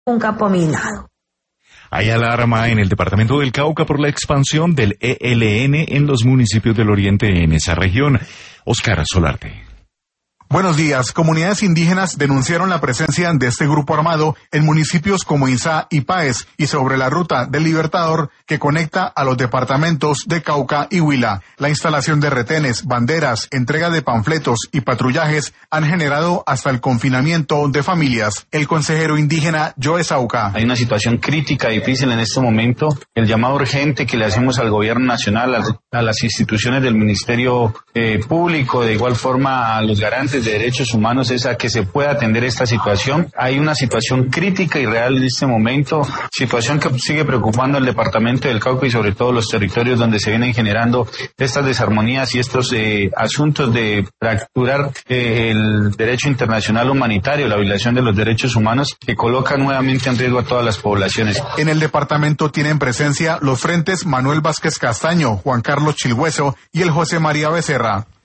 un campo minado. Hay alarma en el departamento del Cauca por la expansión del ELN en los municipios del oriente en esa región. Oscar Solarte. Buenos días. Comunidades indígenas denunciaron la presencia de este grupo armado en municipios como Insá y Páez y sobre la ruta del Libertador que conecta a los departamentos de Cauca y Huila. La instalación de retenes, banderas, entrega de panfletos y patrullajes han generado hasta el confinamiento de familias. El consejero indígena Joe Sauca. Hay una situación crítica, difícil en este momento. El llamado urgente que le hacemos al gobierno nacional, a las instituciones del Ministerio Público, de igual forma a los garantes de derechos humanos, es a que se pueda atender esta situación. Hay una situación crítica y real en este momento, situación que sigue preocupando al departamento del Cauca y sobre todo los territorios donde se vienen generando estas desarmonías y estos asuntos de fracturar el derecho internacional humanitario, la violación de los derechos humanos que coloca nuevamente en riesgo a todas las poblaciones. En el departamento tienen presencia los frentes Manuel Vázquez Castaño, Juan Carlos Chilhueso y el José María Becerra.